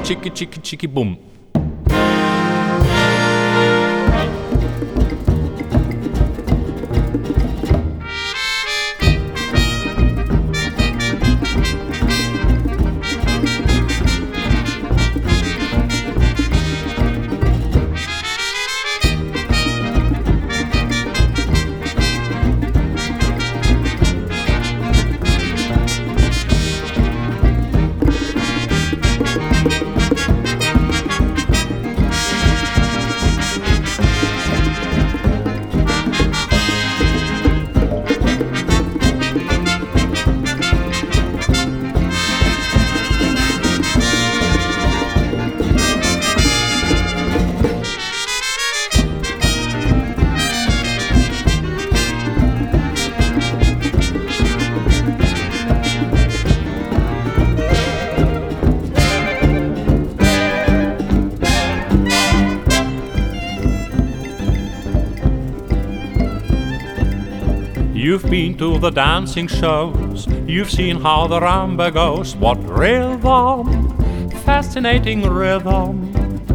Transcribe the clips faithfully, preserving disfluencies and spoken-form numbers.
chicky, chicky, chicky, boom. You've been to the dancing shows, you've seen how the rumba goes. What rhythm, fascinating rhythm.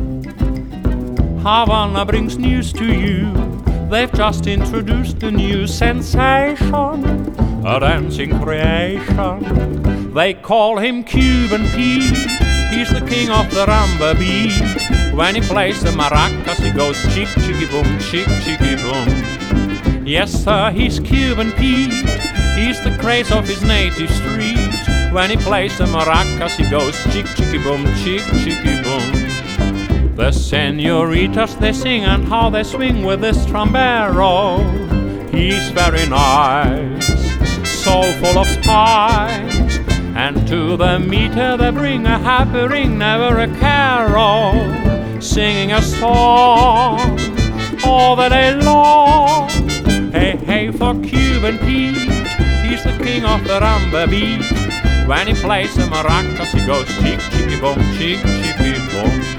Havana brings news to you, they've just introduced a new sensation, a dancing creation. They call him Cuban Pete, he's the king of the rumba beat. When he plays the maracas he goes chick chicky boom, chick chicky boom. Yes sir, he's Cuban Pete, he's the craze of his native street. When he plays the maracas he goes chick chicky boom, chick chicky boom. The senoritas they sing and how they swing with this trombero. He's very nice, so full of spice, and to the meter they bring a happy ring, never a carol, singing a song all the day long. Hey, hey for Cuban Pete, he's the king of the rumba beat. When he plays the maracas he goes chick, chicky boom, chick, chicky boom.